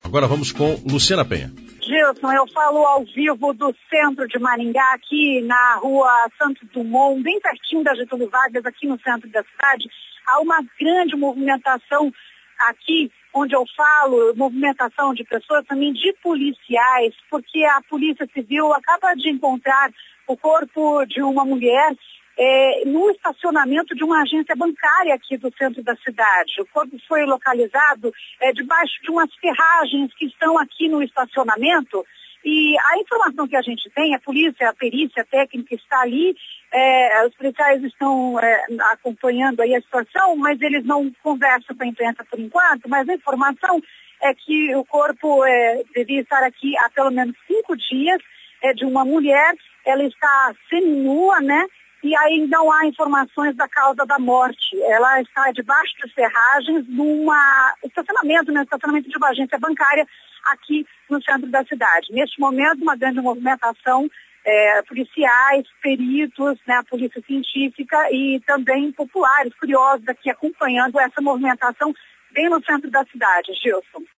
Agora vamos com Luciana Penha. Gilson, eu falo ao vivo do centro de Maringá, aqui na rua Santos Dumont, bem pertinho da Getúlio Vargas, aqui no centro da cidade. Há uma grande movimentação aqui, onde eu falo, movimentação de pessoas, também de policiais, porque a Polícia Civil acaba de encontrar o corpo de uma mulher no estacionamento de uma agência bancária aqui do centro da cidade. O corpo foi localizado debaixo de umas ferragens que estão aqui no estacionamento. E a informação que a gente tem, a perícia técnica está ali, os policiais estão acompanhando aí a situação, mas eles não conversam com a imprensa por enquanto, mas a informação é que o corpo devia estar aqui há pelo menos 5 dias, de uma mulher, ela está seminua, né? E aí não há informações da causa da morte. Ela está debaixo de ferragens num estacionamento de uma agência bancária aqui no centro da cidade. Neste momento, uma grande movimentação, policiais, peritos, né, a polícia científica e também populares, curiosos aqui acompanhando essa movimentação bem no centro da cidade, Gilson.